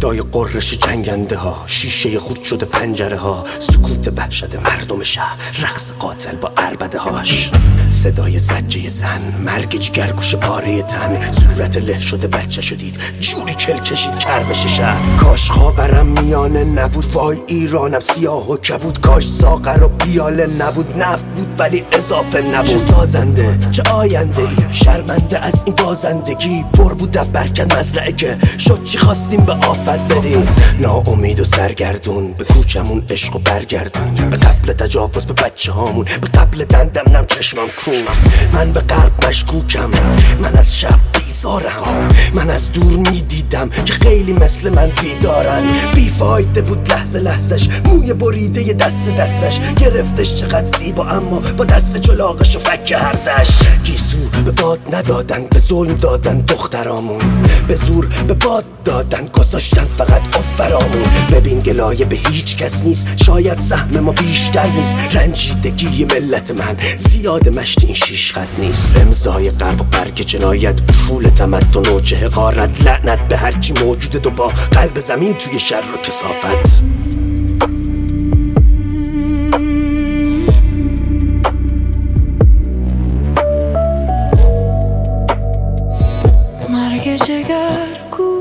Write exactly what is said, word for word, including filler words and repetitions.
صدای قررش جنگنده ها، شیشه خود شده پنجره ها، سکوت وحشت مردم شهر، رقص قاتل با عربده هاش، صدای زجه زن، مرگ جگرگوش پاره تن، صورت له شده بچه شدید جوری کل کشید کربش شهر. کاش خاورم میانه نبود، وای ایرانم سیاه و کبود، کاش ساغر و پیاله نبود، نفت بود ولی اضافه نبود. چه سازنده چه آینده ای، شرمنده از این بازندگی، پر بود برکن مزرعه که شد چی خواستیم به آفت بدیم. ناامید و سرگردون به کوچمون عشق و برگردون، به قبل تجاوز به بچه هامون، به قبل دندم نم چشمم کون. من به غرب مشکوکم، من از شب بیزارم، من از دور میدیدم که خیلی مثل من بیدارن. بیفایده بود لحظه لحظش، موی بریده دست دستش، گرفتش چقدر زیبا اما با دست چلاقش و فک هرزش. گیسو به باد ندادن، به ظلم دادن دخترامون، به زور به باد دادن، گذاشتن فقط افرامون. ببین گلایه به هیچ کس نیست، شاید سهم ما بیشتر نیست، رنجیدگی ملت من زیاد مشت این شیش خط نیست. امضای غرب و برگ جنایت، افول تمدن و چه حقارت، لعنت به هرچی موجوده دو با قلب زمین توی شر و کثافت. مرگ جگر